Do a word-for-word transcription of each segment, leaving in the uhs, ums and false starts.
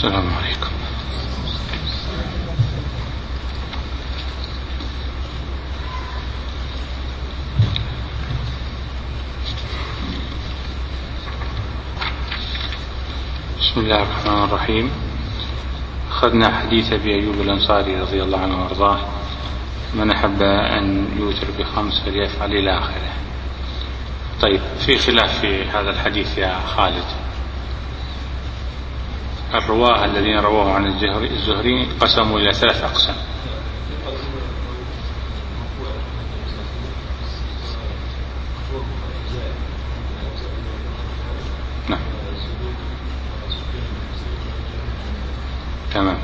السلام عليكم. بسم الله الرحمن الرحيم. أخذنا حديث أبي أيوب الأنصاري رضي الله عنه وارضاه: من أحب أن يوتر بخمس فليفعل إلى آخره. طيب، في خلاف في هذا الحديث يا خالد. الرواه الذين رواه عن الزهري قسموا إلى ثلاث أقسام. نعم تمام.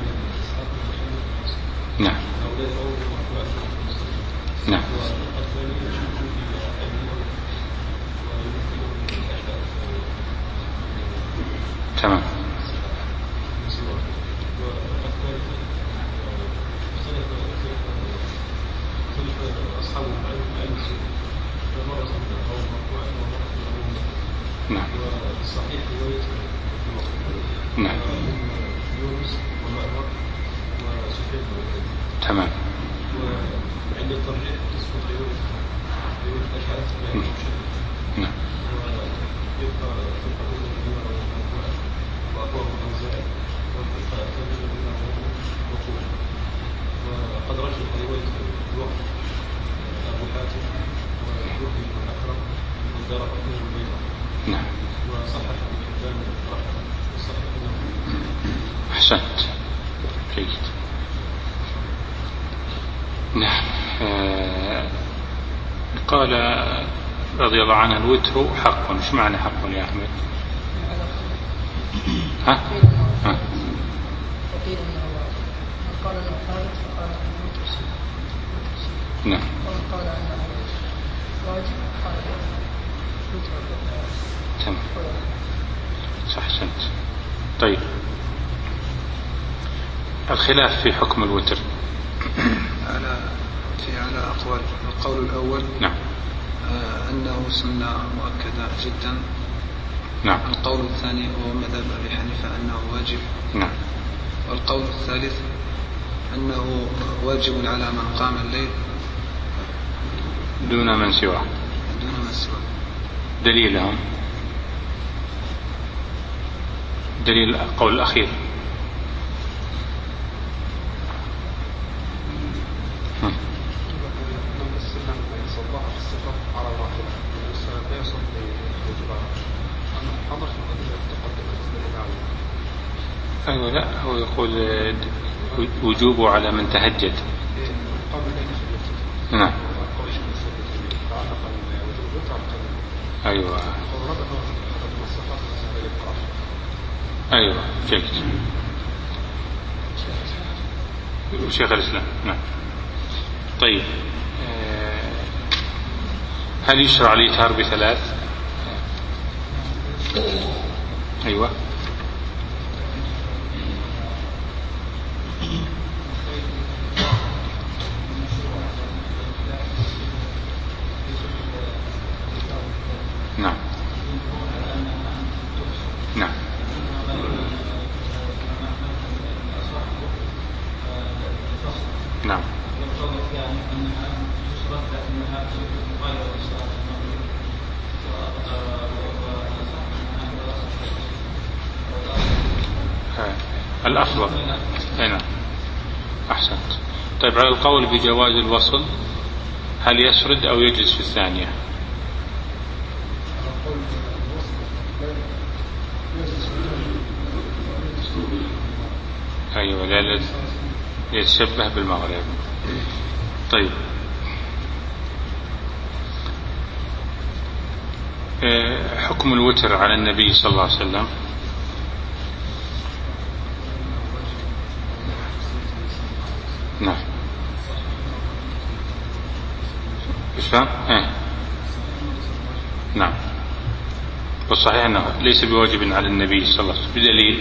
نعم نعم تمام. نعم نعم تمام. وعند الترجيح تسقط يونس يونس الأشعث نعم يبقى وأقوى الأوزاعي وتبقى تنزل منه وقوع. وقد رجح رواية الوقت أبو حاتم ويحيى بن أكرم والدار قطني والبيضاء. نعم. وصحح ابن حبان رحمه وصحح ابنه. أحسنت، جيد. نعم. آه قال رضي الله عنه: الوتر حق. ايش معنى حق يا أحمد؟ ها؟ ها؟ وقيل انه من قال انه ثابت فقال انه وتر سنة. نعم. ومن قال انه واجب قال وتر. تمام. صح، أحسنت. طيب، الخلاف في حكم الوتر على في على أقوال. القول الأول نعم آه أنه سنة مؤكدة جدا. نعم. القول الثاني هو مذهب أبي حنيفة أنه واجب. نعم. والقول الثالث أنه واجب على من قام الليل دون من سواه. دون من سواه. دليلهم دليل القول الأخير. أيوة، لا، هو يقول وجوبه على من تهجد. نعم. أيوة أيوة، جيد. شيخ الإسلام. نعم. طيب، هل يشرع الإيتار بثلاث؟ أيوة. نعم نعم نعم. الأفضل. هنا أحسنت. طيب، على القول بجواز الوصل، هل يسرد أو يجلس في الثانية؟ أيوة، لا يتشبه بالمغرب. طيب، حكم الوتر على النبي صلى الله عليه وسلم. نعم. إسلام؟ إيه. نعم. والصحيح أنه ليس بواجب على النبي صلى الله عليه وسلم بدليل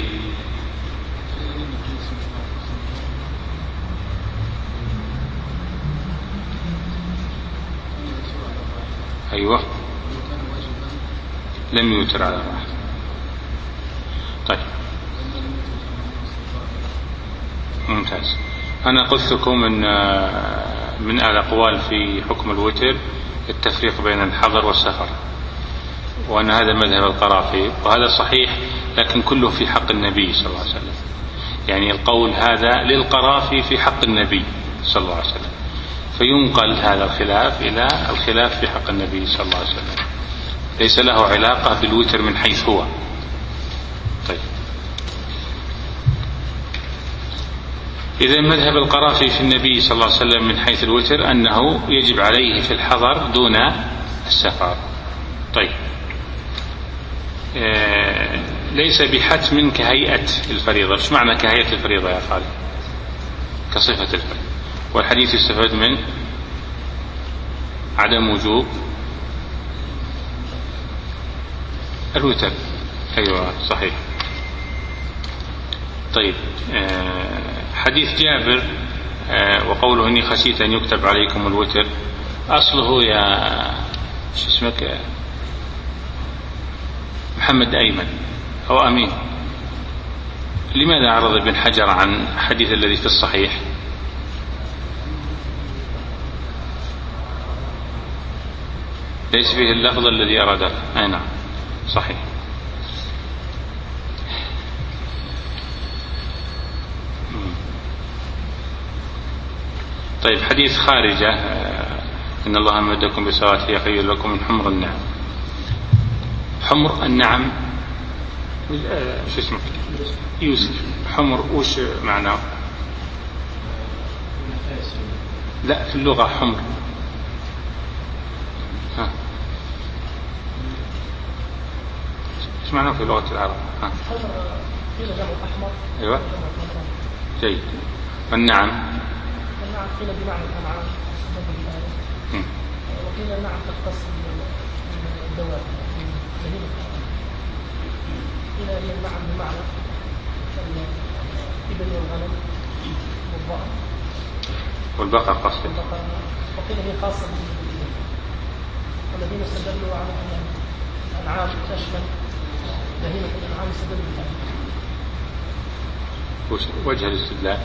أيوة لم يوتر على واحد. طيب ممتاز. أنا قلت لكم من من الأقوال في حكم الوتر التفريق بين الحضر والسفر، وأن هذا مذهب القرافي، وهذا صحيح، لكن كله في حق النبي صلى الله عليه وسلم. يعني القول هذا للقرافي في حق النبي صلى الله عليه وسلم، فينقل هذا الخلاف إلى الخلاف في حق النبي صلى الله عليه وسلم، ليس له علاقة بالوتر من حيث هو. طيب، إذا مذهب القرافي في النبي صلى الله عليه وسلم من حيث الوتر أنه يجب عليه في الحضر دون السفر. طيب، آه ليس بحتم كهيئة الفريضة. ايش معنى كهيئة الفريضة يا خالد؟ كصفة الفريضة. والحديث يستفاد من عدم وجوب الوتر. أيوة صحيح. طيب، آه حديث جابر آه وقوله إني خشيت أن يكتب عليكم الوتر، أصله يا شو اسمك محمد أيمن أو أمين، لماذا عرض ابن حجر عن الحديث الذي في الصحيح؟ ليس فيه اللفظ الذي أراده. أي نعم صحيح. طيب، حديث خارجة إن الله أمدكم بسوات هي خير لكم من حمر النعم. حمر النعم شو اسمك يوسف، حمر وش معناه؟ لا، في اللغة حمر. ها ايش معناه في لغة العرب؟ ها ايوه جيد. والنعم النعم قيل بمعنى الأنعام وقيل النعم تختص بالدواب قيل هي النعم بمعنى الإبل والغنم والضأن والبقر قصدي، وقيل هي خاصة بالإبل، والذين استدلوا على أن الأنعام تشمل بهيمة الأنعام استدلوا بالآية. وجه الاستدلال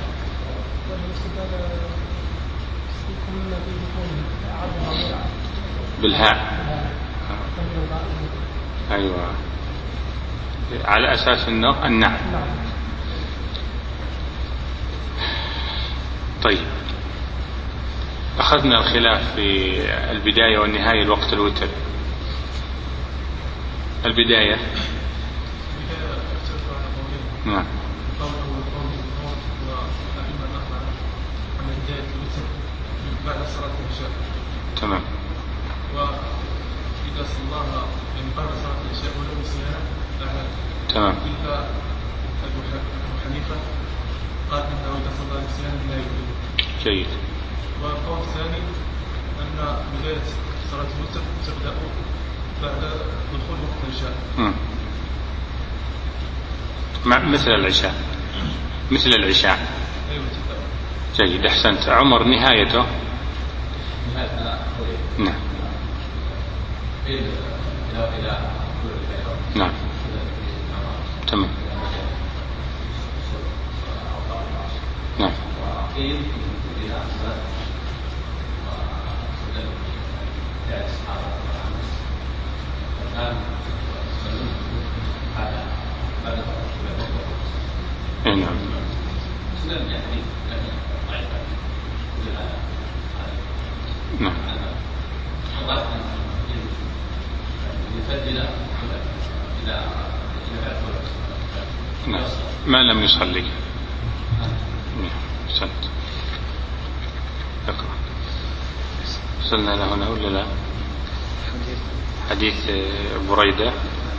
بالهاء. أيوة، على أساس أنه النعم. طيب، أخذنا الخلاف في البداية والنهاية الوقت الوتر. البداية نعم بعد صلاة العشاء. تمام. وإذا صلاها من بعد صلاة العشاء ولو نسيها فعل. تمام. إلا أبو حنيفة قال إنه إذا صلى نسيانا لا يجوز. جيد. والقول الثاني أن بداية صلاة الوتر تبدأ بعد دخول وقت العشاء. مثل العشاء. مثل العشاء. أيوة تبدأ. جيد، أحسنت. عمر نهايته؟ نعم. نعم. تمام. نعم. نعم. نعم. نعم. ما لم يصلي. سنت. اقرأ. وصلنا لهنا ولا لا؟ حديث بريدة.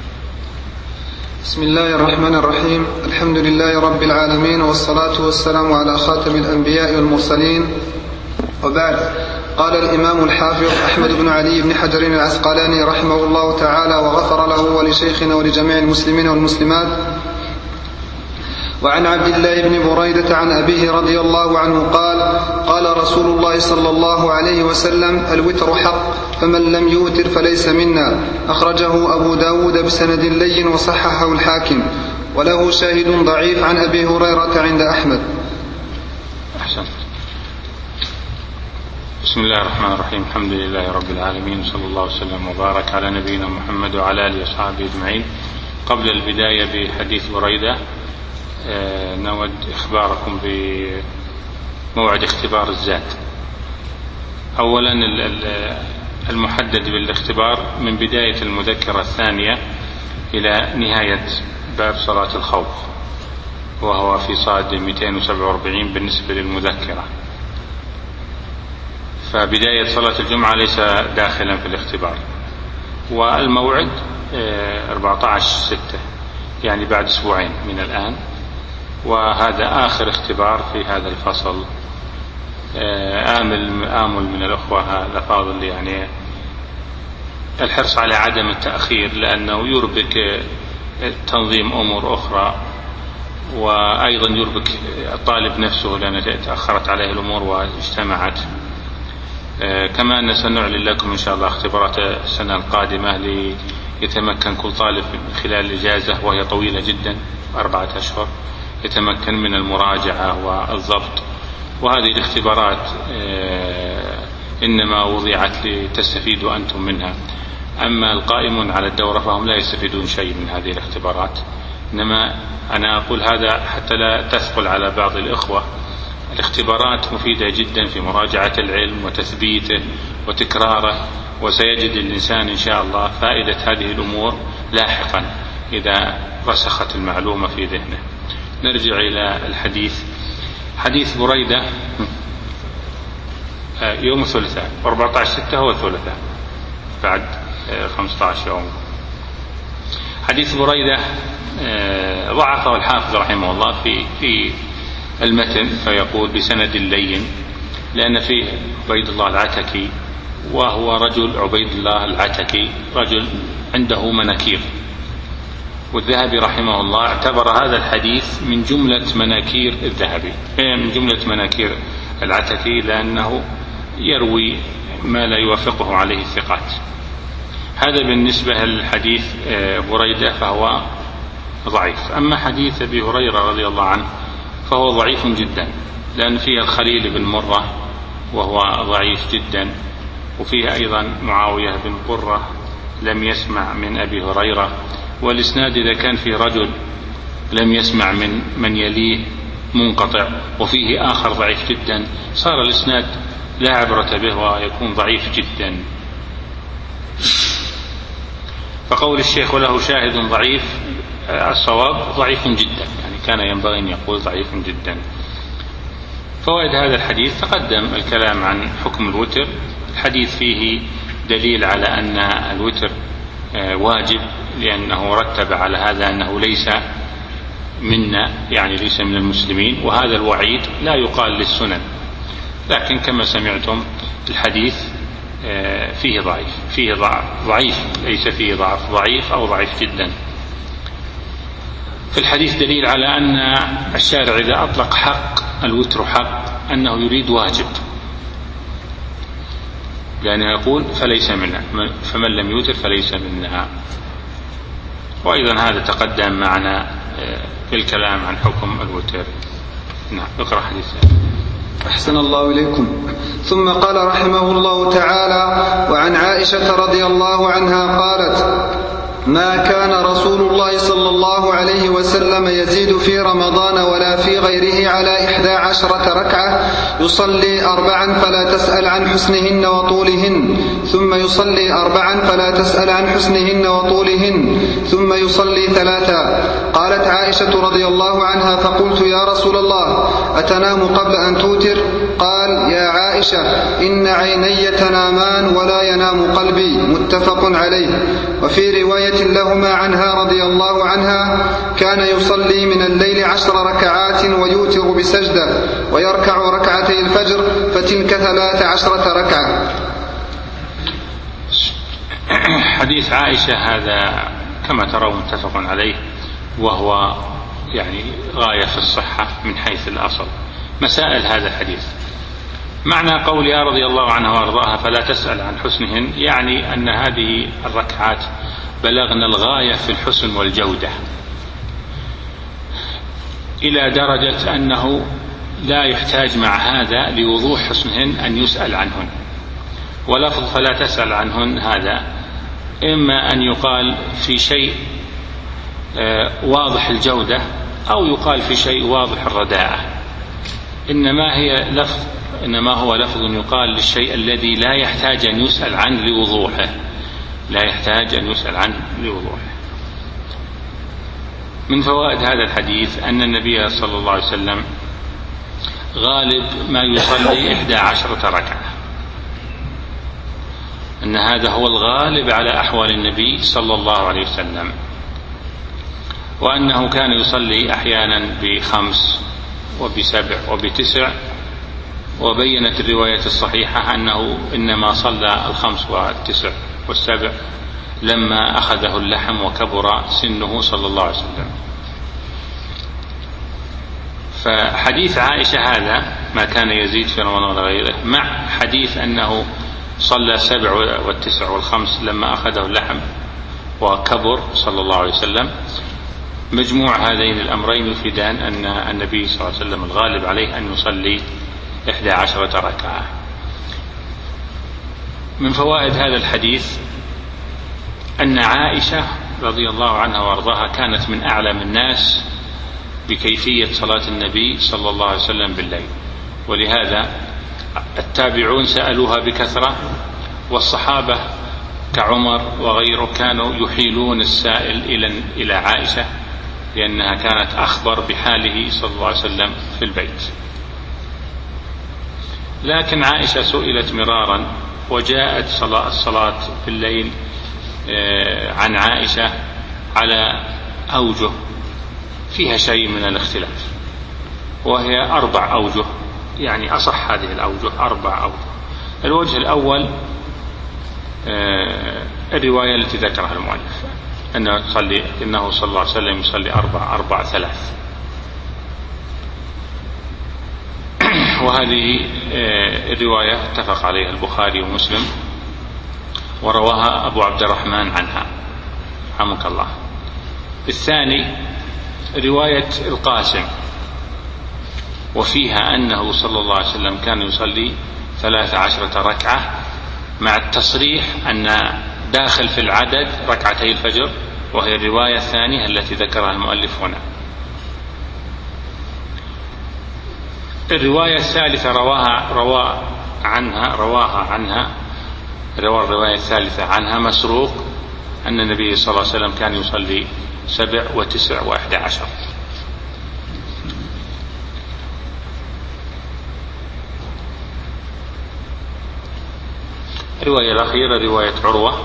بسم الله الرحمن الرحيم. الحمد لله رب العالمين، والصلاة والسلام على خاتم الأنبياء والمرسلين، وبعد. قال الإمام الحافظ أحمد بن علي بن حجر العسقلاني رحمه الله تعالى وغفر له ولشيخنا ولجميع المسلمين والمسلمات: وعن عبد الله بن بريدة عن أبيه رضي الله عنه قال: قال رسول الله صلى الله عليه وسلم: الوتر حق، فمن لم يوتر فليس منا. أخرجه أبو داود بسند لين وصححه الحاكم، وله شاهد ضعيف عن أبي هريرة عند أحمد. بسم الله الرحمن الرحيم. الحمد لله رب العالمين، صلى الله وسلم وبارك على نبينا محمد وعلى آله وصحبه أجمعين. قبل البداية بحديث بريدة نود إخباركم بموعد اختبار الزاد. أولا المحدد بالاختبار من بداية المذكرة الثانية إلى نهاية باب صلاة الخوف، وهو في صاد مئتين وسبعة وأربعين بالنسبة للمذكرة. فبداية صلاة الجمعة ليس داخلا في الاختبار. والموعد أربعة عشر ستة، يعني بعد أسبوعين من الآن، وهذا آخر اختبار في هذا الفصل. آمل آمل من الأخوة الأفاضل يعني الحرص على عدم التأخير، لأنه يربك تنظيم أمور أخرى، وأيضا يربك الطالب نفسه لأن تأخرت عليه الأمور واجتمعت. كما أن سنعلن لكم إن شاء الله اختبارات السنة القادمة ليتمكن كل طالب خلال الإجازة، وهي طويلة جدا أربعة أشهر، يتمكن من المراجعة والضبط. وهذه الاختبارات إنما وضعت لتستفيدوا أنتم منها، أما القائمون على الدورة فهم لا يستفيدون شيء من هذه الاختبارات. إنما أنا أقول هذا حتى لا تثقل على بعض الإخوة. الاختبارات مفيدة جدا في مراجعة العلم وتثبيته وتكراره، وسيجد الإنسان إن شاء الله فائدة هذه الأمور لاحقا إذا رسخت المعلومة في ذهنه. نرجع إلى الحديث. حديث بريدة يوم الثلاثاء، أربعة عشر ستة هو الثلاثاء بعد خمسة عشر يوم. حديث بريدة ضعفه الحافظ رحمه الله في في المتن، فيقول بسند لين، لأن فيه عبيد الله العتكي، وهو رجل عبيد الله العتكي رجل عنده مناكير، والذهبي رحمه الله اعتبر هذا الحديث من جملة مناكير الذهبي، من جملة مناكير العتكي، لأنه يروي ما لا يوافقه عليه الثقات. هذا بالنسبة للحديث بريدة فهو ضعيف. أما حديث أبي هريرة رضي الله عنه فهو ضعيف جدا، لأن فيه الخليل بن مرة وهو ضعيف جدا، وفيه أيضا معاوية بن قرة لم يسمع من أبي هريرة. والإسناد إذا كان فيه رجل لم يسمع من من يليه منقطع، وفيه آخر ضعيف جدا، صار الإسناد لا عبرة به ويكون ضعيف جدا. فقول الشيخ وله شاهد ضعيف الصواب ضعيف جدا، يعني كان ينبغي أن يقول ضعيف جدا. فوائد هذا الحديث: تقدم الكلام عن حكم الوتر. الحديث فيه دليل على أن الوتر واجب، لأنه رتب على هذا أنه ليس منا، يعني ليس من المسلمين، وهذا الوعيد لا يقال للسنن. لكن كما سمعتم الحديث فيه ضعيف، فيه ضعيف، ليس فيه ضعف، ضعيف أو ضعيف جدا. في الحديث دليل على أن الشارع إذا أطلق حق الوتر حق أنه يريد واجب، لأنه يقول فليس منا، فمن لم يوتر فليس منا. وأيضا هذا تقدم معنا في الكلام عن حكم الوتر. نعم، اقرأ حديث. أحسن الله إليكم. ثم قال رحمه الله تعالى: وعن عائشة رضي الله عنها قالت: ما كان رسول الله صلى الله عليه وسلم يزيد في رمضان ولا في غيره على إحدى عشرة ركعة، يصلي أربعا فلا تسأل عن حسنهن وطولهن، ثم يصلي أربعا فلا تسأل عن حسنهن وطولهن، ثم يصلي ثلاثا. قالت عائشة رضي الله عنها: فقلت يا رسول الله أتنام قبل أن توتر؟ قال: يا عائشة إن عيني تنامان ولا ينام قلبي. متفق عليه. وفي رواية لهما عنها رضي الله عنها: كان يصلي من الليل عشر ركعات ويوتر بسجدة، ويركع ركعتي الفجر، فتلك ثلاث عشرة ركعة. حديث عائشة هذا كما ترون متفق عليه، وهو يعني غاية في الصحة من حيث الأصل. مسائل هذا الحديث: معنى قولها رضي الله عنها وارضاها فلا تسأل عن حسنهن، يعني أن هذه الركعات بلغنا الغاية في الحسن والجودة، إلى درجة أنه لا يحتاج مع هذا لوضوح حسنهن أن يسأل عنهن، ولفظ فلا تسأل عنهن هذا إما أن يقال في شيء واضح الجودة أو يقال في شيء واضح الرداءة، إنما هي لفظ إنما هو لفظ يقال للشيء الذي لا يحتاج أن يسأل عنه لوضوحه لا يحتاج أن يسأل عنه لوضوحه. من فوائد هذا الحديث أن النبي صلى الله عليه وسلم غالب ما يصلي إحدى عشرة ركعة، أن هذا هو الغالب على أحوال النبي صلى الله عليه وسلم، وأنه كان يصلي أحيانا بخمس وبسبع وبتسع، وبينت الرواية الصحيحة أنه إنما صلى الخمس والتسع والسبع لما أخذه اللحم وكبر سنه صلى الله عليه وسلم. فحديث عائشة هذا ما كان يزيد في رمضان ولا غيره، مع حديث أنه صلى السبع والتسع والخمس لما أخذه اللحم وكبر صلى الله عليه وسلم، مجموع هذين الأمرين يفيدان أن النبي صلى الله عليه وسلم الغالب عليه أن يصلي إحدى عشرة ركعة. من فوائد هذا الحديث أن عائشة رضي الله عنها وارضاها كانت من أعلم الناس بكيفية صلاة النبي صلى الله عليه وسلم بالليل، ولهذا التابعون سألوها بكثرة، والصحابة كعمر وغيره كانوا يحيلون السائل إلى إلى عائشة لأنها كانت أخبر بحاله صلى الله عليه وسلم في البيت. لكن عائشة سئلت مرارا وجاءت صلاة الصلاة في الليل عن عائشة على أوجه فيها شيء من الاختلاف، وهي أربع أوجه، يعني أصح هذه الأوجه أربع أوجه. الوجه الأول الرواية التي ذكرها المؤلف أنه يصلي إنه صلى الله عليه وسلم يصلي أربع أربع ثلاث، وهذه الرواية اتفق عليها البخاري ومسلم ورواها أبو عبد الرحمن عنها رحمك الله. الثاني رواية القاسم، وفيها أنه صلى الله عليه وسلم كان يصلي ثلاث عشرة ركعة، مع التصريح أن داخل في العدد ركعتي الفجر، وهي الرواية الثانية التي ذكرها المؤلف هنا. الرواية الثالثة رواها روا عنها رواها عنها روى الرواية الثالثة عنها مسروق أن النبي صلى الله عليه وسلم كان يصلي سبع وتسع وأحد عشر. الرواية الأخيرة رواية عروة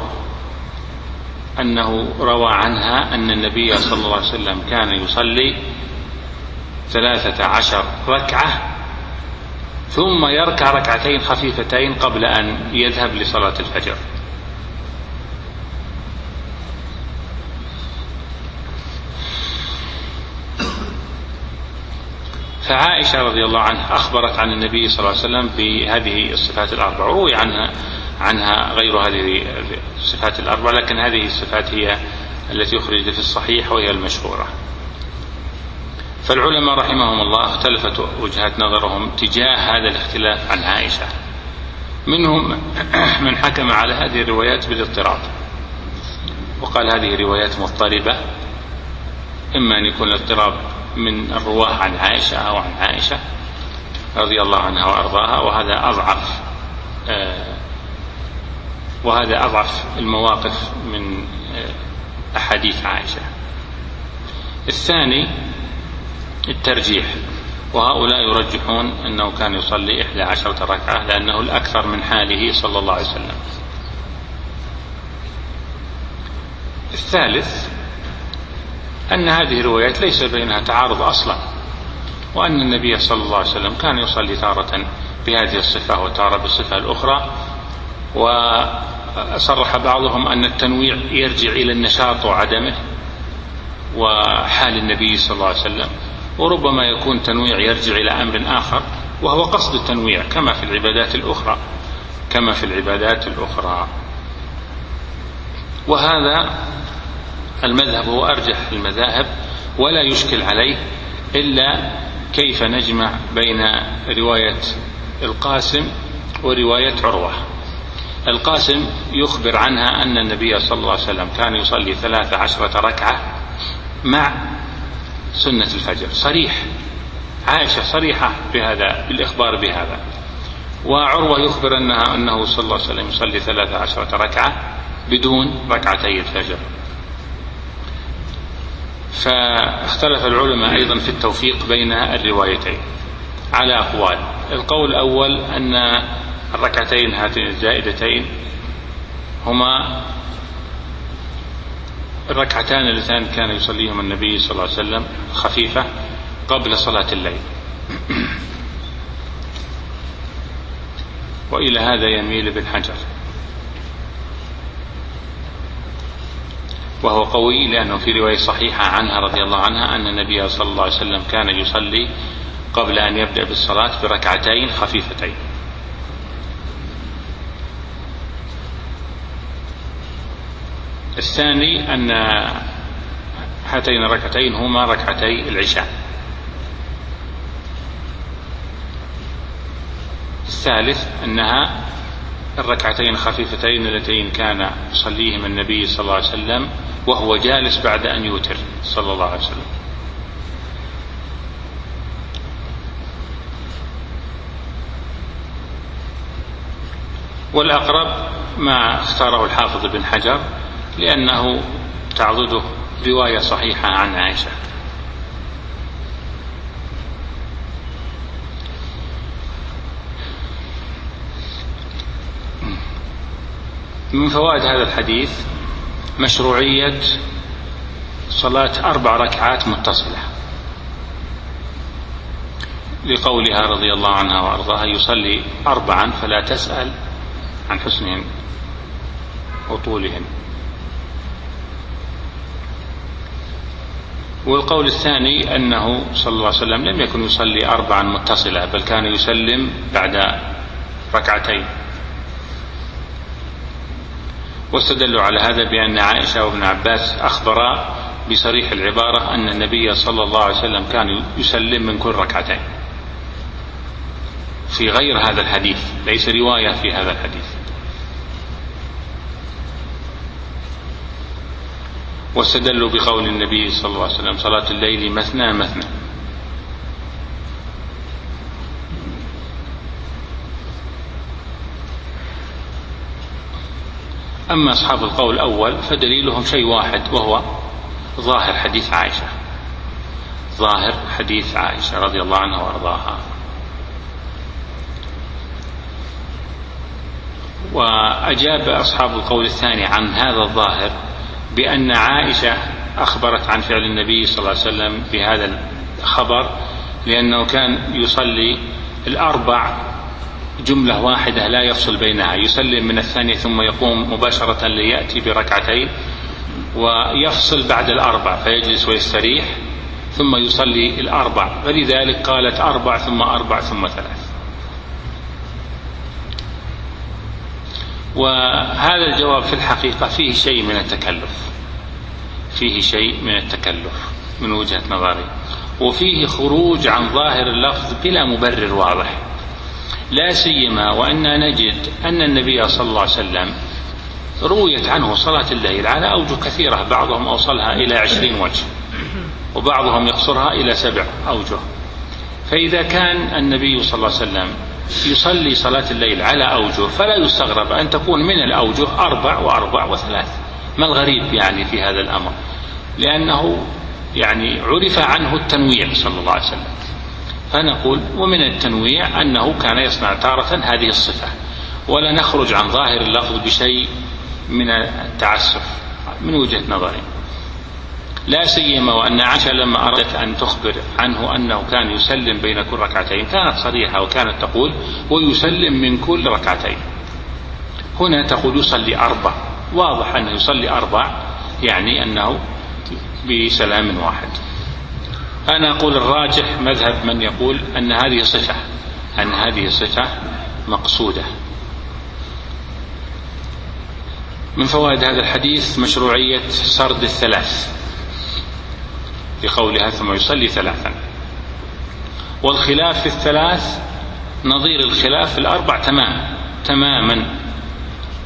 أنه روى عنها أن النبي صلى الله عليه وسلم كان يصلي ثلاثة عشر ركعة ثم يركع ركعتين خفيفتين قبل أن يذهب لصلاة الفجر. فعائشة رضي الله عنها أخبرت عن النبي صلى الله عليه وسلم بهذه الصفات الأربع، روي عنها عنها غير هذه الصفات الأربع، لكن هذه الصفات هي التي أخرجت في الصحيح وهي المشهورة. فالعلماء رحمهم الله اختلفت وجهات نظرهم تجاه هذا الاختلاف عن عائشة، منهم من حكم على هذه الروايات بالاضطراب وقال هذه روايات مضطربة، إما أن يكون الاضطراب من الرواه عن عائشة أو عن عائشة رضي الله عنها وأرضاها، وهذا أضعف آه وهذا أضعف المواقف من آه أحاديث عائشة. الثاني الترجيح، وهؤلاء يرجحون أنه كان يصلي إحدى عشرة ركعة لأنه الأكثر من حاله صلى الله عليه وسلم. الثالث أن هذه الروايات ليس بينها تعارض أصلا، وأن النبي صلى الله عليه وسلم كان يصلي تارة بهذه الصفة وتارة بالصفة الأخرى، وصرح بعضهم أن التنويع يرجع إلى النشاط وعدمه وحال النبي صلى الله عليه وسلم، وربما يكون تنويع يرجع إلى أمر آخر وهو قصد التنويع كما في العبادات الأخرى كما في العبادات الأخرى وهذا المذهب هو أرجح المذاهب، ولا يشكل عليه إلا كيف نجمع بين رواية القاسم ورواية عروة. القاسم يخبر عنها أن النبي صلى الله عليه وسلم كان يصلي ثلاث عشرة ركعة مع سنة الفجر، صريح، عائشة صريحة بهذا بالإخبار بهذا. وعروة يخبر أنها أنه صلى الله عليه وسلم يصلي ثلاث عشرة ركعة بدون ركعتي الفجر. فاختلف العلماء أيضا في التوفيق بين الروايتين على أقوال. القول الأول أن الركعتين هاتين الزائدتين هما الركعتان اللتان كان يصليهما النبي صلى الله عليه وسلم خفيفة قبل صلاة الليل، وإلى هذا يميل ابن حجر، وهو قوي لأنه في رواية صحيحة عنها رضي الله عنها أن النبي صلى الله عليه وسلم كان يصلي قبل أن يبدأ بالصلاة بركعتين خفيفتين. الثاني أن هاتين الركعتين هما ركعتي العشاء. الثالث أنها الركعتين الخفيفتين اللتين كان يصليهما النبي صلى الله عليه وسلم وهو جالس بعد أن يوتر صلى الله عليه وسلم. والأقرب ما اختاره الحافظ بن حجر لأنه تعضده رواية صحيحة عن عائشة. من فوائد هذا الحديث مشروعية صلاة أربع ركعات متصلة، لقولها رضي الله عنها وأرضاها يصلي أربعا فلا تسأل عن حسنهن وطولهن. والقول الثاني أنه صلى الله عليه وسلم لم يكن يصلي أربعا متصلة، بل كان يسلم بعد ركعتين. واستدلوا على هذا بأن عائشة وابن عباس أخبرا بصريح العبارة أن النبي صلى الله عليه وسلم كان يسلم من كل ركعتين في غير هذا الحديث، ليس رواية في هذا الحديث. واستدلوا بقول النبي صلى الله عليه وسلم صلاة الليل مثنى مثنى. أما أصحاب القول الأول فدليلهم شيء واحد، وهو ظاهر حديث عائشة، ظاهر حديث عائشة رضي الله عنها وأرضاها. وأجاب أصحاب القول الثاني عن هذا الظاهر بأن عائشة أخبرت عن فعل النبي صلى الله عليه وسلم بهذا الخبر، لأنه كان يصلي الأربع جملة واحدة لا يفصل بينها، يسلم من الثانية ثم يقوم مباشرة ليأتي بركعتين ويفصل بعد الأربع فيجلس ويستريح ثم يصلي الأربع، فلذلك قالت أربع ثم أربع ثم ثلاث. وهذا الجواب في الحقيقة فيه شيء من التكلف، فيه شيء من التكلف من وجهة نظري، وفيه خروج عن ظاهر اللفظ بلا مبرر واضح، لا سيما وأننا نجد أن النبي صلى الله عليه وسلم رويت عنه صلاة الليل على أوجه كثيرة، بعضهم أوصلها إلى عشرين وجه وبعضهم يقصرها إلى سبع أوجه. فإذا كان النبي صلى الله عليه وسلم يصلي صلاة الليل على أوجه فلا يستغرب أن تكون من الأوجه أربع وأربع وثلاث. ما الغريب يعني في هذا الأمر؟ لأنه يعني عرف عنه التنويع صلى الله عليه وسلم. فنقول ومن التنويع أنه كان يصنع تارة هذه الصفة، ولا نخرج عن ظاهر اللفظ بشيء من التعسف من وجهة نظري، لا سيما وأن عائشة لما أردت أن تخبر عنه أنه كان يسلم بين كل ركعتين كانت صريحة وكانت تقول ويسلم من كل ركعتين. هنا تقول يصلي أربع، واضح أنه يصلي أربع يعني أنه بسلام واحد. أنا أقول الراجح مذهب من يقول أن هذه صفة أن هذه صفة مقصودة. من فوائد هذا الحديث مشروعية سرد الثلاث بقولها ثم يصلي ثلاثا، والخلاف في الثلاث نظير الخلاف في الأربع تمام تماما،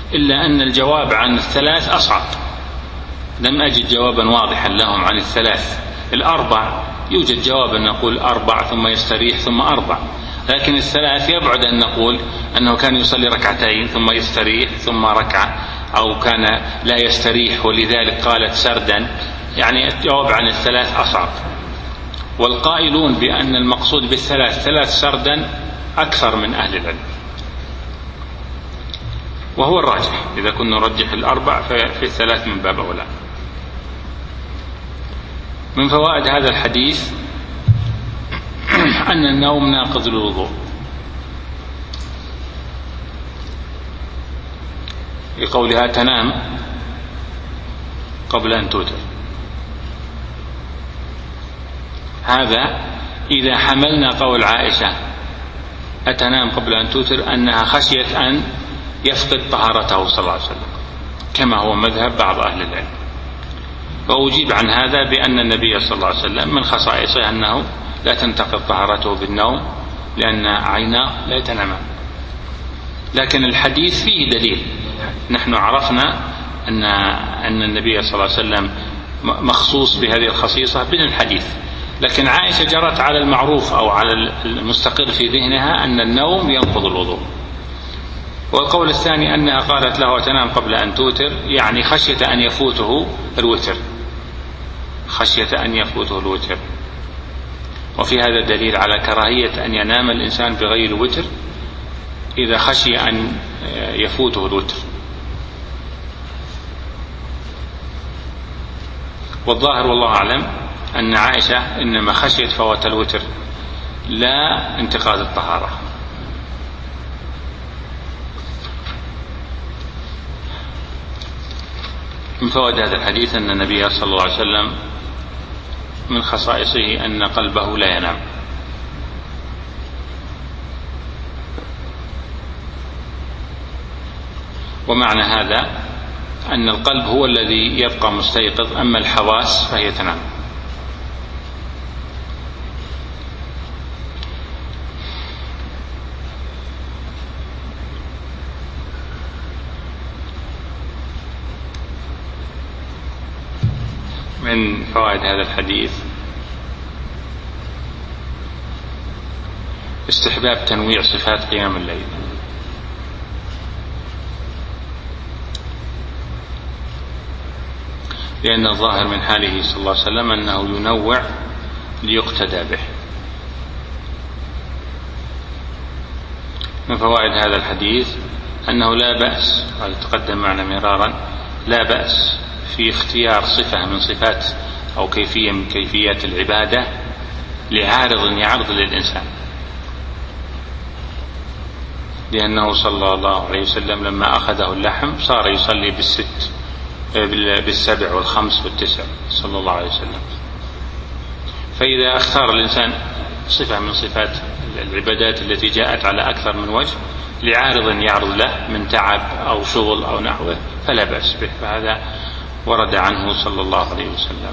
إلا أن الجواب عن الثلاث أصعب، لم أجد جوابا واضحا لهم عن الثلاث. الأربع يوجد جواب أن نقول أربع ثم يستريح ثم أربع، لكن الثلاث يبعد أن نقول أنه كان يصلي ركعتين ثم يستريح ثم ركعة، أو كان لا يستريح ولذلك قالت سردا. يعني الجواب عن الثلاث أصعب. والقائلون بأن المقصود بالثلاث ثلاث سردا أكثر من أهل العلم، وهو الراجح. إذا كنا نرجح الأربع ففي الثلاث من باب أولى. من فوائد هذا الحديث أن النوم ناقض للوضوء، لقولها تنام قبل أن توتر. هذا إذا حملنا قول عائشة أتنام قبل أن توتر أنها خشيت أن يفقد طهارته صلى الله عليه وسلم، كما هو مذهب بعض أهل العلم. وأجيب عن هذا بأن النبي صلى الله عليه وسلم من خصائصه أنه لا تنتقض طهارته بالنوم، لأن عيناه لا تنامان. لكن الحديث فيه دليل. نحن عرفنا أن أن النبي صلى الله عليه وسلم مخصوص بهذه الخصيصة من الحديث، لكن عائشة جرت على المعروف أو على المستقر في ذهنها أن النوم ينقض الوضوء. والقول الثاني أنها قالت له تنام قبل أن توتر، يعني خشية أن يفوته الوتر، خشية أن يفوته الوتر. وفي هذا دليل على كراهية أن ينام الإنسان بغير وتر إذا خشي أن يفوته الوتر. والظاهر والله أعلم أن عائشة إنما خشيت فوات الوتر لا انتقاض الطهارة. من فوائد هذا الحديث أن النبي صلى الله عليه وسلم من خصائصه أن قلبه لا ينام. ومعنى هذا أن القلب هو الذي يبقى مستيقظ، أما الحواس فهي تنام. من فوائد هذا الحديث استحباب تنويع صفات قيام الليل، لأن الظاهر من حاله صلى الله عليه وسلم أنه ينوع ليقتدى به. من فوائد هذا الحديث أنه لا بأس، هذا تقدم معنا مرارا، لا بأس في اختيار صفة من صفات أو كيفية من كيفيات العبادة لعارض يعرض للإنسان، لأنه صلى الله عليه وسلم لما أخذه اللحم صار يصلي بالست بالسبع والخمس والتسع صلى الله عليه وسلم. فإذا اختار الإنسان صفة من صفات العبادات التي جاءت على أكثر من وجه لعارض يعرض له من تعب أو شغل أو نحوه فلا بأس به، فهذا ورد عنه صلى الله عليه وسلم.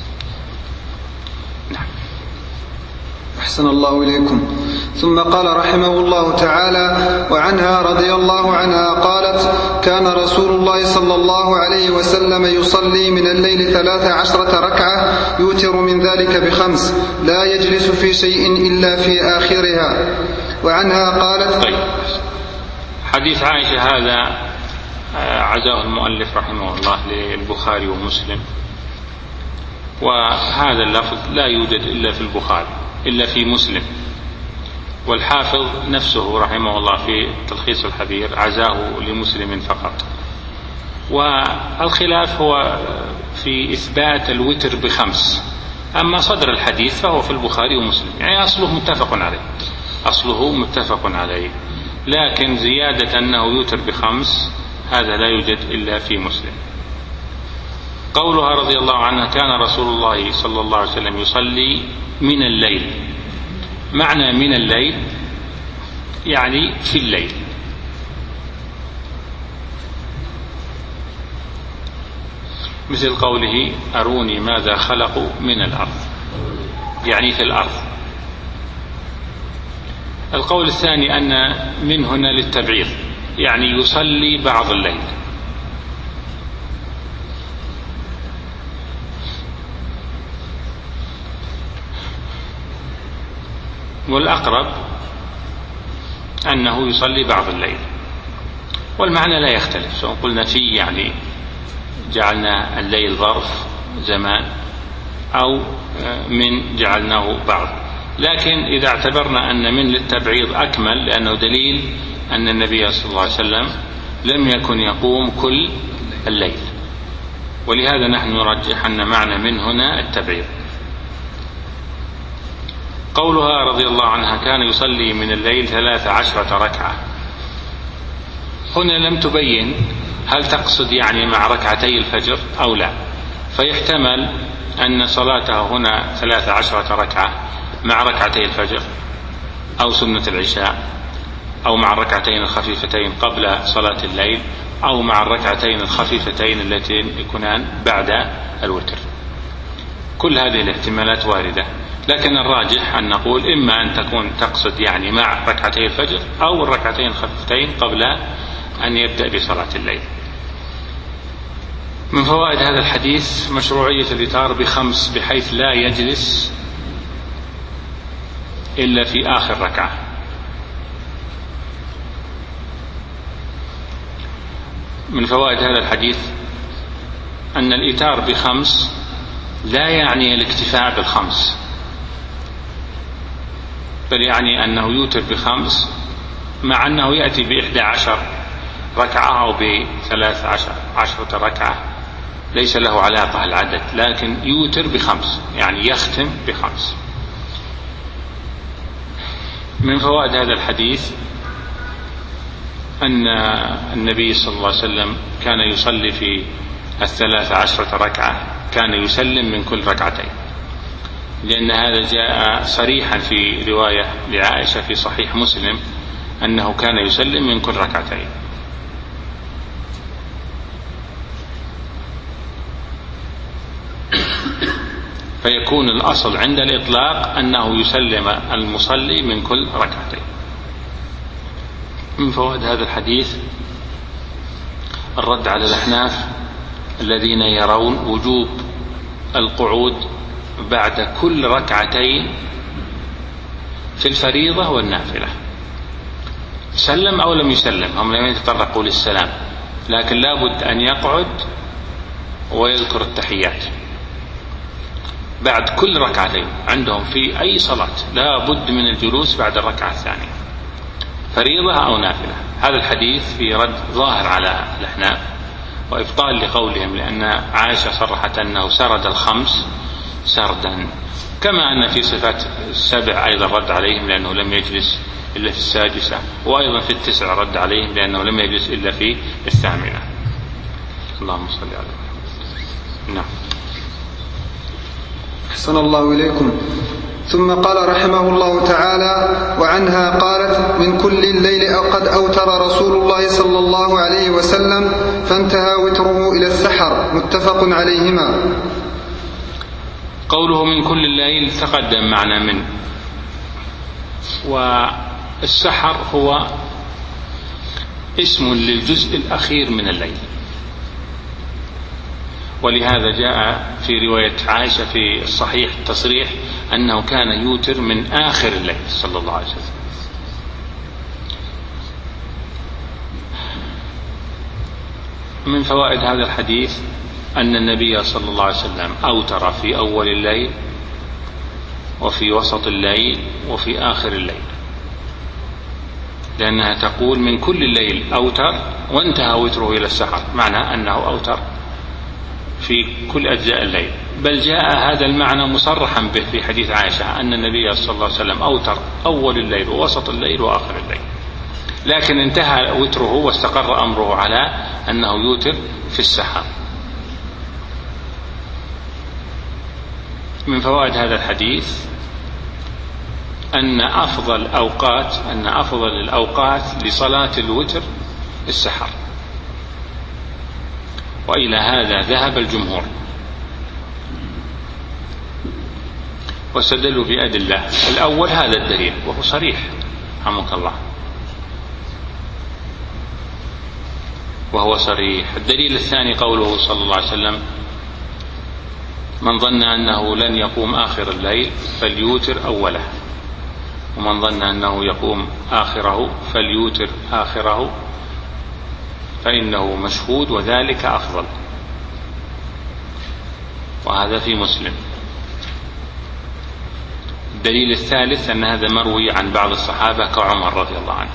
نعم. أحسن الله إليكم. ثم قال رحمه الله تعالى: وعنها رضي الله عنها قالت: كان رسول الله صلى الله عليه وسلم يصلي من الليل ثلاث عشرة ركعة يوتر من ذلك بخمس لا يجلس في شيء إلا في آخرها. وعنها قالت: طيب. حديث عائشة هذا عزاه المؤلف رحمه الله للبخاري ومسلم، وهذا اللفظ لا يوجد إلا في البخاري إلا في مسلم، والحافظ نفسه رحمه الله في تلخيص الحبير عزاه لمسلم فقط. والخلاف هو في إثبات الوتر بخمس، أما صدر الحديث فهو في البخاري ومسلم، يعني أصله متفق عليه أصله متفق عليه لكن زيادة أنه يوتر بخمس هذا لا يوجد إلا في مسلم. قولها رضي الله عنها: كان رسول الله صلى الله عليه وسلم يصلي من الليل، معنى من الليل يعني في الليل، مثل قوله: أروني ماذا خلقوا من الأرض، يعني في الأرض. القول الثاني أن من هنا للتبعيض، يعني يصلي بعض الليل. والأقرب أنه يصلي بعض الليل، والمعنى لا يختلف، سواء قلنا فيه يعني جعلنا الليل ظرف زمان أو من جعلناه بعض، لكن إذا اعتبرنا أن من للتبعيض أكمل لأنه دليل أن النبي صلى الله عليه وسلم لم يكن يقوم كل الليل، ولهذا نحن نرجح أن معنى من هنا التبعيض. قولها رضي الله عنها كان يصلي من الليل ثلاث عشرة ركعة، هنا لم تبين هل تقصد يعني مع ركعتي الفجر أو لا، فيحتمل أن صلاته هنا ثلاث عشرة ركعة مع ركعتي الفجر أو سنة العشاء أو مع الركعتين الخفيفتين قبل صلاة الليل أو مع الركعتين الخفيفتين التي يكونان بعد الوتر. كل هذه الاحتمالات واردة، لكن الراجح أن نقول إما أن تكون تقصد يعني مع ركعتي الفجر أو الركعتين الخفيفتين قبل أن يبدأ بصلاة الليل. من فوائد هذا الحديث مشروعية الإيتار بخمس بحيث لا يجلس إلا في آخر ركعة. من فوائد هذا الحديث أن الإيتار بخمس لا يعني الاكتفاء بالخمس، بل يعني أنه يوتر بخمس مع أنه يأتي بإحدى عشر ركعة أو بثلاث عشر عشرة ركعة، ليس له علاقة العدد، لكن يوتر بخمس يعني يختم بخمس. من فوائد هذا الحديث أن النبي صلى الله عليه وسلم كان يصلي في الثلاث عشرة ركعة كان يسلم من كل ركعتين، لأن هذا جاء صريحا في رواية لعائشة في صحيح مسلم أنه كان يسلم من كل ركعتين. فيكون الأصل عند الإطلاق أنه يسلم المصلي من كل ركعتين. من فوائد هذا الحديث الرد على الأحناف الذين يرون وجوب القعود بعد كل ركعتين في الفريضة والنافلة، سلم أو لم يسلم، هم لم يتطرقوا للسلام، لكن لا بد أن يقعد ويذكر التحيات بعد كل ركعتين. عندهم في أي صلاة لا بد من الجلوس بعد الركعة الثانية، فريضة أو نافلة. هذا الحديث في رد ظاهر على الأحناف وإبطال لقولهم، لأن عائشة صرحت أنه سرد الخمس سردا، كما أن في صفات السبع أيضا رد عليهم لأنه لم يجلس إلا في السادسة، وأيضا في التسع رد عليهم لأنه لم يجلس إلا في الثامنة. اللهم صل على محمد. نعم. أحسن الله إليكم. ثم قال رحمه الله تعالى: وعنها قالت: من كل الليل قد أوتر رسول الله صلى الله عليه وسلم فانتهى وتره إلى السحر. متفق عليهما. قوله من كل الليل تقدم معنا من، والسحر هو اسم للجزء الأخير من الليل، ولهذا جاء في رواية عائشة في الصحيح تصريح أنه كان يوتر من آخر الليل صلى الله عليه وسلم. من فوائد هذا الحديث أن النبي صلى الله عليه وسلم أوتر في أول الليل وفي وسط الليل وفي آخر الليل، لأنها تقول من كل الليل أوتر وانتهى وتره إلى السحر، معنى أنه أوتر في كل أجزاء الليل. بل جاء هذا المعنى مصرحا به في حديث عائشة أن النبي صلى الله عليه وسلم أوتر أول الليل ووسط الليل وآخر الليل، لكن انتهى وتره واستقر أمره على أنه يوتر في السحر. من فوائد هذا الحديث أن أفضل أوقات أن أفضل الأوقات لصلاة الوتر السحر، وإلى هذا ذهب الجمهور واستدلوا بأدلة. الأول هذا الدليل وهو صريح رحمك الله، وهو صريح. الدليل الثاني قوله صلى الله عليه وسلم: من ظن أنه لن يقوم آخر الليل فليوتر أوله، ومن ظن أنه يقوم آخره فليوتر آخره، فإنه مشهود وذلك أفضل. وهذا في مسلم. الدليل الثالث أن هذا مروي عن بعض الصحابة كعمر رضي الله عنه.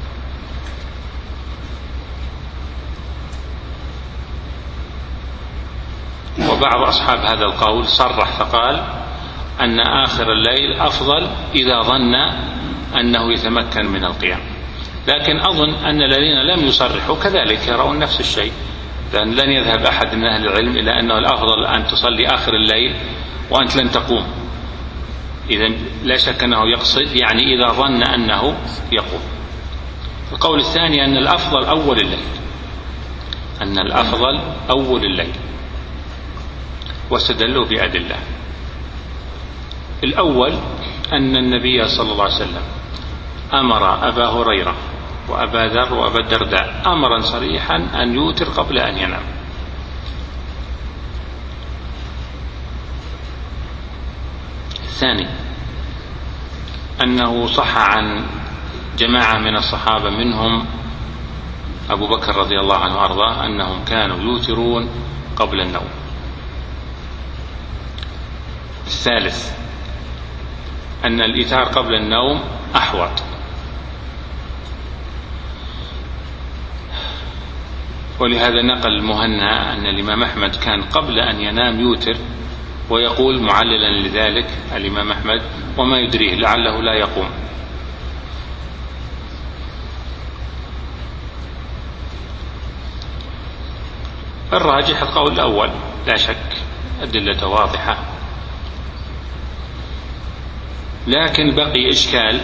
وبعض أصحاب هذا القول صرح فقال أن آخر الليل أفضل إذا ظن أنه يتمكن من القيام، لكن أظن أن الذين لم يصرحوا كذلك يرون نفس الشيء، لأن لن يذهب أحد من أهل العلم إلى أنه الأفضل أن تصلي آخر الليل وأنت لن تقوم. إذن لا شك أنه يقصد يعني إذا ظن أنه يقوم. القول الثاني أن الأفضل أول الليل، أن الأفضل أول الليل، واستدلوا بأدلة. الأول أن النبي صلى الله عليه وسلم أمر أبا هريرة وأبا ذر وأبا الدرداء أمرا صريحا أن يوتر قبل أن ينام. الثاني أنه صح عن جماعة من الصحابة منهم أبو بكر رضي الله عنه وأرضاه أنهم كانوا يوترون قبل النوم. الثالث أن الإيتار قبل النوم أحوط، ولهذا نقل المهنا أن الإمام أحمد كان قبل أن ينام يوتر، ويقول معللا لذلك الإمام أحمد: وما يدريه لعله لا يقوم. الراجح القول الأول لا شك، أدلة واضحة، لكن بقي إشكال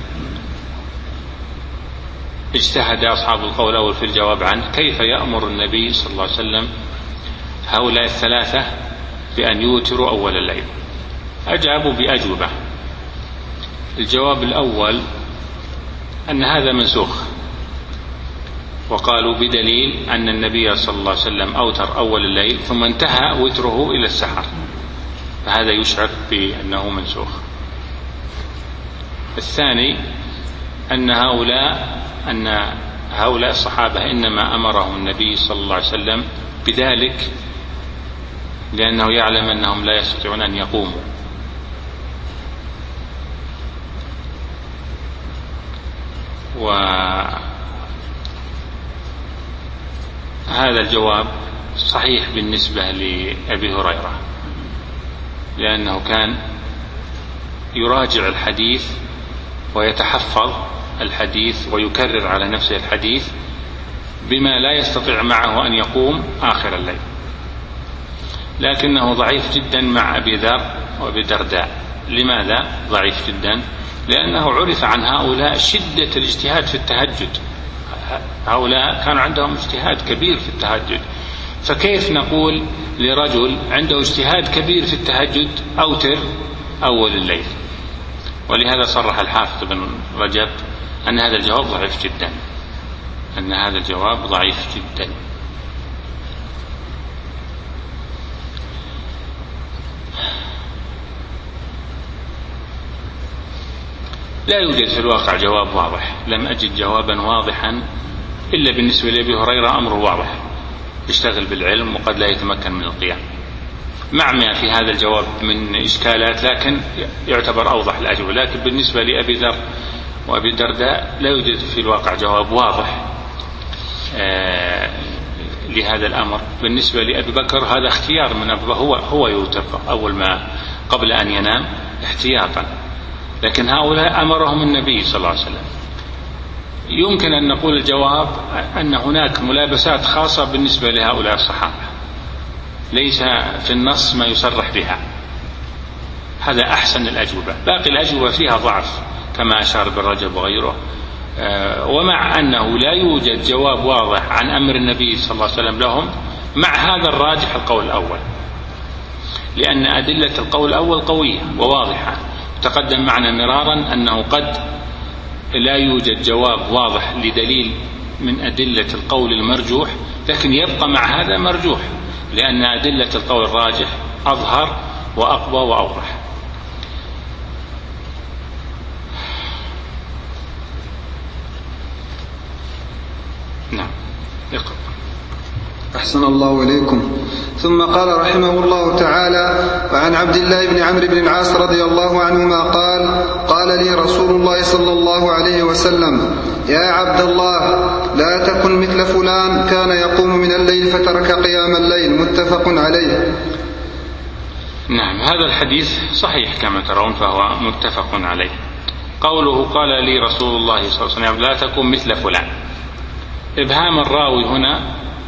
اجتهد أصحاب القول الأول في الجواب عنه: كيف يأمر النبي صلى الله عليه وسلم هؤلاء الثلاثة بأن يوتروا أول الليل؟ أجابوا بأجوبة. الجواب الأول أن هذا منسوخ، وقالوا بدليل أن النبي صلى الله عليه وسلم أوتر أول الليل ثم انتهى وتره إلى السحر، فهذا يشعر بأنه منسوخ. الثاني أن هؤلاء أن هؤلاء الصحابة إنما أمرهم النبي صلى الله عليه وسلم بذلك لأنه يعلم أنهم لا يستطيعون أن يقوموا. وهذا الجواب صحيح بالنسبة لأبي هريرة، لأنه كان يراجع الحديث ويتحفظ الحديث ويكرر على نفسه الحديث بما لا يستطيع معه أن يقوم آخر الليل، لكنه ضعيف جدا مع أبي ذر وأبي الدرداء. لماذا ضعيف جدا؟ لأنه عرف عن هؤلاء شدة الاجتهاد في التهجد، هؤلاء كانوا عندهم اجتهاد كبير في التهجد، فكيف نقول لرجل عنده اجتهاد كبير في التهجد أوتر أول الليل؟ ولهذا صرح الحافظ بن رجب أن هذا الجواب ضعيف جدا، أن هذا الجواب ضعيف جدا. لا يوجد في الواقع جواب واضح، لم أجد جوابا واضحا إلا بالنسبة لأبي هريرة أمره واضح، يشتغل بالعلم وقد لا يتمكن من القيام، مع ما في هذا الجواب من إشكالات لكن يعتبر أوضح الأجوبة. لكن بالنسبة لأبي ذر وأبي الدرداء لا يوجد في الواقع جواب واضح آه لهذا الأمر. بالنسبة لأبي بكر هذا اختيار من أبي بكر، هو هو يوتر أول ما قبل أن ينام احتياطا، لكن هؤلاء أمرهم النبي صلى الله عليه وسلم. يمكن أن نقول الجواب أن هناك ملابسات خاصة بالنسبة لهؤلاء الصحابة ليس في النص ما يصرح بها، هذا أحسن الأجوبة. باقي الأجوبة فيها ضعف كما أشار ابن رجب وغيره. ومع أنه لا يوجد جواب واضح عن أمر النبي صلى الله عليه وسلم لهم، مع هذا الراجح القول الأول، لأن أدلة القول الأول قوية وواضحة. تقدم معنا مرارا أنه قد لا يوجد جواب واضح لدليل من أدلة القول المرجوح، لكن يبقى مع هذا مرجوح، لأن أدلة القول الراجح أظهر وأقوى وأوضح. نعم. اقرأ. أحسن الله إليكم. ثم قال رحمه الله تعالى: وعن عبد الله بن عمرو بن العاص رضي الله عنهما قال: قال لي رسول الله صلى الله عليه وسلم: يا عبد الله، لا تكن مثل فلان كان يقوم من الليل فترك قيام الليل. متفق عليه. نعم، هذا الحديث صحيح كما ترون، فهو متفق عليه. قوله قال لي رسول الله صلى الله عليه وسلم لا تكن مثل فلان، إبهام الراوي هنا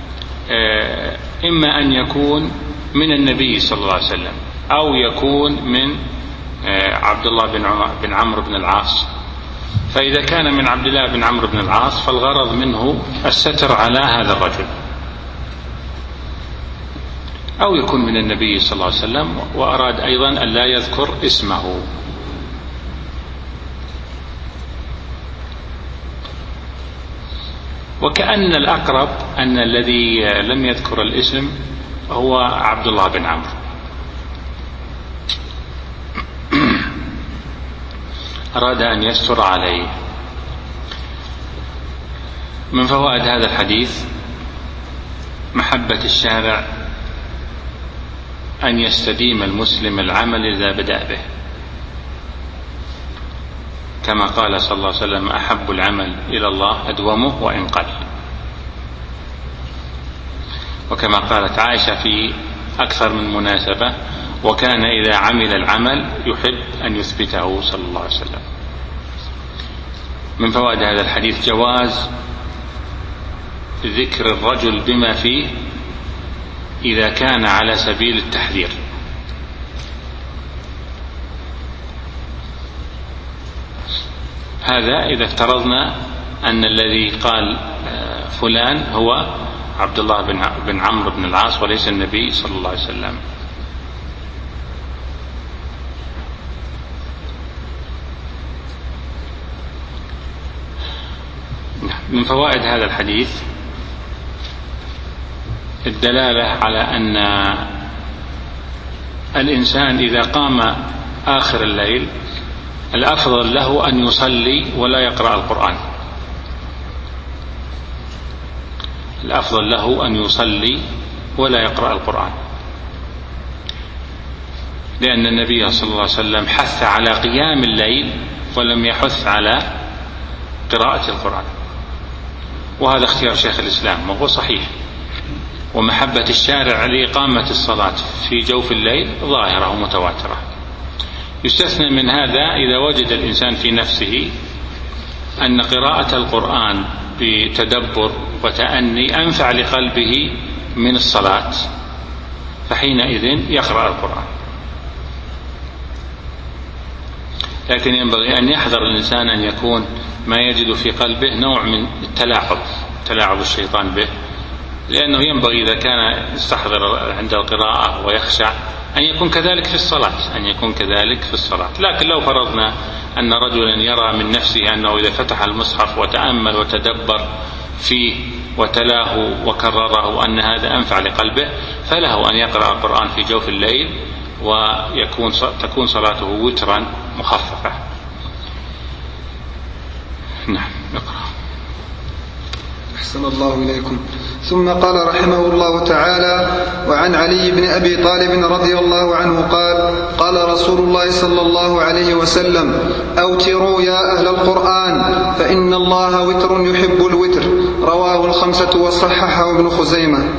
إما أن يكون من النبي صلى الله عليه وسلم أو يكون من عبد الله بن عمرو بن العاص. فإذا كان من عبد الله بن عمرو بن العاص فالغرض منه الستر على هذا الرجل، أو يكون من النبي صلى الله عليه وسلم وأراد أيضا أن لا يذكر اسمه. وكأن الأقرب أن الذي لم يذكر الاسم هو عبد الله بن عمرو. أراد أن يستر عليه. من فوائد هذا الحديث محبة الشارع أن يستديم المسلم العمل إذا بدأ به، كما قال صلى الله عليه وسلم: أحب العمل إلى الله أدومه وإن قل. وكما قالت عائشة في أكثر من مناسبة: وكان إذا عمل العمل يحب أن يثبته صلى الله عليه وسلم. من فوائد هذا الحديث جواز ذكر الرجل بما فيه إذا كان على سبيل التحذير. هذا إذا افترضنا أن الذي قال فلان هو عبد الله بن عمرو بن العاص وليس النبي صلى الله عليه وسلم. من فوائد هذا الحديث الدلالة على أن الإنسان إذا قام آخر الليل الأفضل له أن يصلي ولا يقرأ القرآن. الأفضل له أن يصلي ولا يقرأ القرآن، لأن النبي صلى الله عليه وسلم حث على قيام الليل ولم يحث على قراءة القرآن. وهذا اختيار شيخ الإسلام وهو صحيح. ومحبة الشارع لإقامة الصلاة في جوف الليل ظاهرة ومتواترة. يستثنى من هذا إذا وجد الإنسان في نفسه أن قراءة القرآن بتدبر وتأني أنفع لقلبه من الصلاة، فحينئذ يقرأ القرآن. لكن ينبغي أن يحذر الإنسان أن يكون ما يجد في قلبه نوع من التلاعب تلاعب الشيطان به، لأنه ينبغي إذا كان يستحضر عند القراءة ويخشع أن يكون كذلك في الصلاة أن يكون كذلك في الصلاة. لكن لو فرضنا أن رجلا يرى من نفسه أنه إذا فتح المصحف وتأمل وتدبر فيه وتلاه وكرره أن هذا أنفع لقلبه، فله أن يقرأ القرآن في جوف الليل ويكون تكون صلاته وترا مخففة. نعم، اقرأ. أحسن الله إليكم. ثم قال رحمه الله تعالى: وعن علي بن أبي طالب رضي الله عنه قال: قال رسول الله صلى الله عليه وسلم: أوتروا يا أهل القرآن فإن الله وتر يحب الوتر. رواه الخمسة وصححه ابن خزيمة.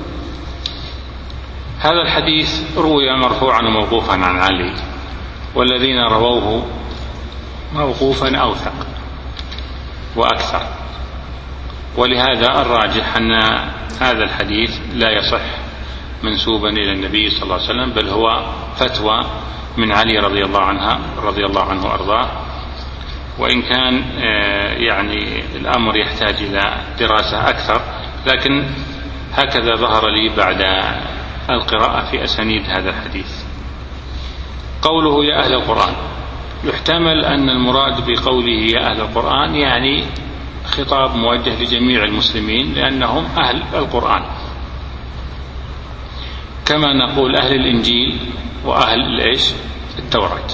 هذا الحديث روي مرفوعا وموقوفا عن علي، والذين رووه موقوفا أوثق وأكثر، ولهذا الراجح أن هذا الحديث لا يصح منسوبا إلى النبي صلى الله عليه وسلم، بل هو فتوى من علي رضي الله عنها رضي الله عنه وأرضاه. وإن كان يعني الأمر يحتاج إلى دراسة أكثر، لكن هكذا ظهر لي بعد القراءة في أسانيد هذا الحديث. قوله يا أهل القرآن، يحتمل أن المراد بقوله يا أهل القرآن يعني خطاب موجه لجميع المسلمين لأنهم أهل القرآن، كما نقول أهل الإنجيل وأهل الإيش التوراة.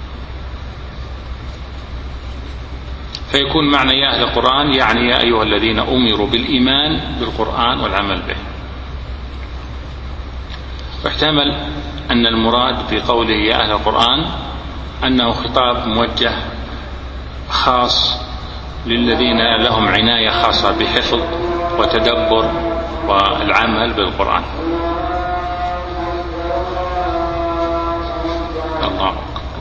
فيكون معنى يا أهل القرآن يعني يا أيها الذين أمروا بالإيمان بالقرآن والعمل به. واحتمل أن المراد بقوله يا أهل القرآن أنه خطاب موجه خاص للذين لهم عناية خاصة بحفظ وتدبر والعمل بالقرآن. الله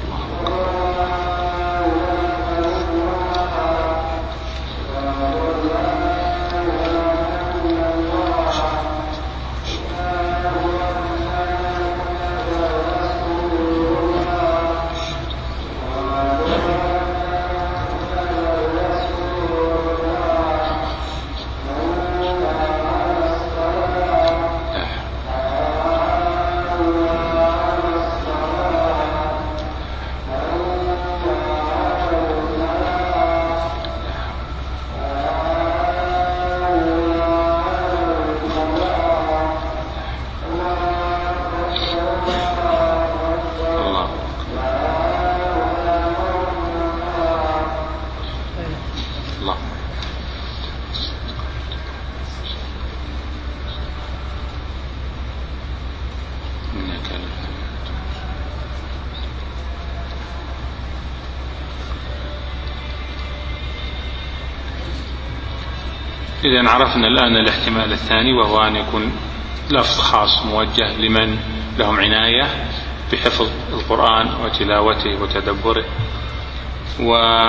إذن عرفنا الآن الاحتمال الثاني، وهو أن يكون لفظ خاص موجه لمن لهم عناية بحفظ القرآن وتلاوته وتدبره، و...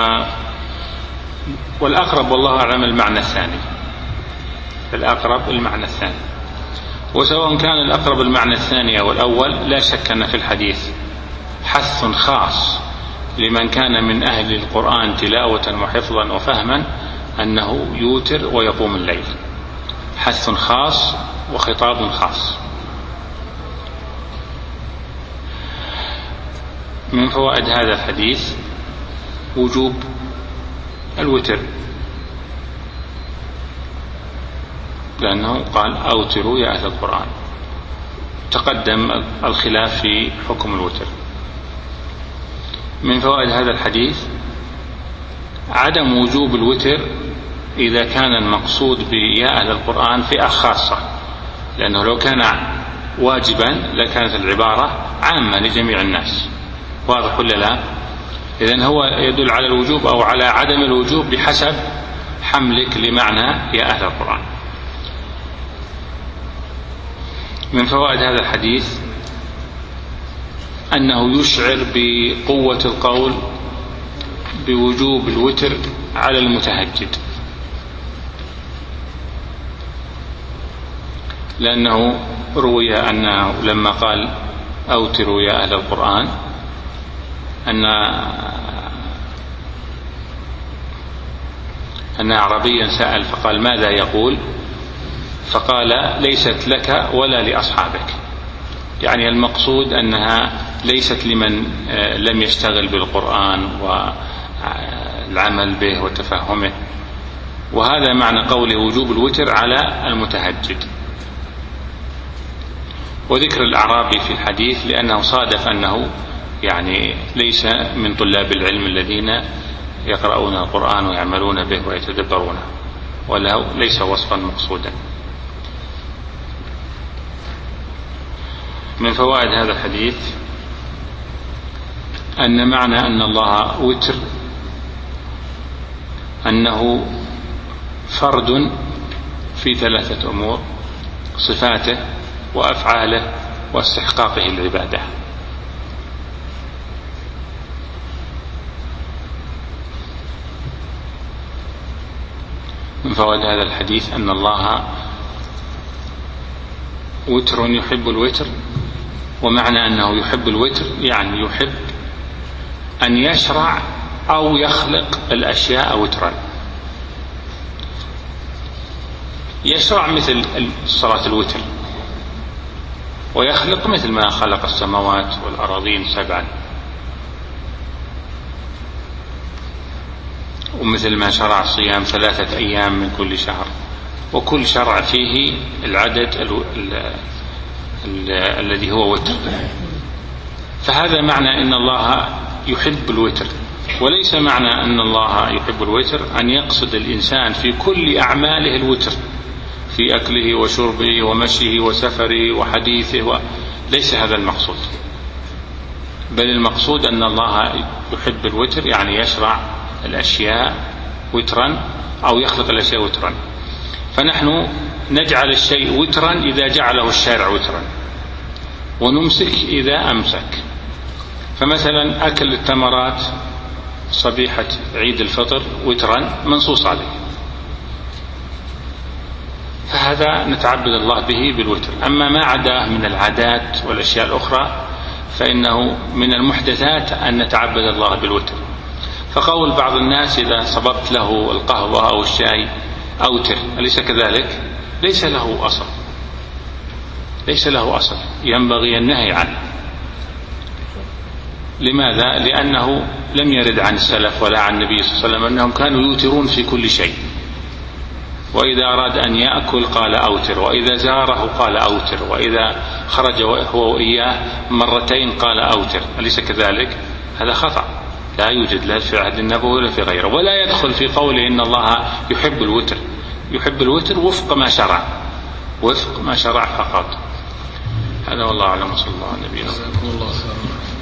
والأقرب والله أعلم المعنى الثاني، الأقرب المعنى الثاني. وسواء كان الأقرب المعنى الثاني أو الأول، لا شك أن في الحديث حث خاص لمن كان من أهل القرآن تلاوة وحفظا وفهما أنه يوتر ويقوم الليل، حث خاص وخطاب خاص. من فوائد هذا الحديث وجوب الوتر، لأنه قال أوتروا يا أهل القرآن. تقدم الخلاف في حكم الوتر. من فوائد هذا الحديث عدم وجوب الوتر إذا كان المقصود بيا أهل القرآن فئة خاصة، لأنه لو كان واجبا لكانت العبارة عامة لجميع الناس. واضح ولا لا؟ إذن هو يدل على الوجوب أو على عدم الوجوب بحسب حملك لمعنى يا أهل القرآن. من فوائد هذا الحديث أنه يشعر بقوة القول بوجوب الوتر على المتهجد، لأنه روي أنه لما قال أوتروا يا أهل القرآن أن أن أعرابيا سأل فقال ماذا يقول؟ فقال ليست لك ولا لأصحابك، يعني المقصود أنها ليست لمن لم يشتغل بالقرآن والعمل به وتفهمه. وهذا معنى قوله وجوب الوتر على المتهجد. وذكر الأعرابي في الحديث لأنه صادف أنه يعني ليس من طلاب العلم الذين يقرؤون القرآن ويعملون به ويتدبرونه، وله ليس وصفا مقصودا. من فوائد هذا الحديث أن معنى أن الله وتر أنه فرد في ثلاثة أمور: صفاته وأفعاله واستحقاقه العبادة. من فوائد هذا الحديث أن الله وتر يحب الوتر، ومعنى أنه يحب الوتر يعني يحب أن يشرع أو يخلق الأشياء وترا. يشرع مثل صلاة الوتر، ويخلق مثل ما خلق السماوات والأراضين سبعا. ومثل ما شرع صيام ثلاثة أيام من كل شهر، وكل شرع فيه العدد ال ال ال الذي هو وتر. فهذا معنى أن الله يحب الوتر، وليس معنى أن الله يحب الوتر أن يقصد الإنسان في كل أعماله الوتر، في أكله وشربه ومشيه وسفره وحديثه، ليس هذا المقصود، بل المقصود أن الله يحب الوتر، يعني يشرع الأشياء وترا أو يخلق الأشياء وترا. فنحن نجعل الشيء وترا إذا جعله الشارع وترا، ونمسك إذا أمسك. فمثلا أكل التمرات صبيحة عيد الفطر وترا منصوص عليه، فهذا نتعبد الله به بالوتر. أما ما عداه من العادات والأشياء الأخرى فإنه من المحدثات أن نتعبد الله بالوتر. فقول بعض الناس إذا صببت له القهوة أو الشاي أوتر، أليس كذلك؟ ليس له أصل، ليس له أصل، ينبغي النهي عنه. لماذا؟ لأنه لم يرد عن السلف ولا عن النبي صلى الله عليه وسلم أنهم كانوا يوترون في كل شيء، وإذا أراد أن يأكل قال أوتر، وإذا زاره قال أوتر، وإذا خرج هو وإياه مرتين قال أوتر، أليس كذلك؟ هذا خطأ، لا يوجد لا في عهد النبوة ولا في غيره. ولا يدخل في قوله إن الله يحب الوتر، يحب الوتر وفق ما شرع، وفق ما شرع فقط. هذا والله أعلم، صلى الله عليه وسلم.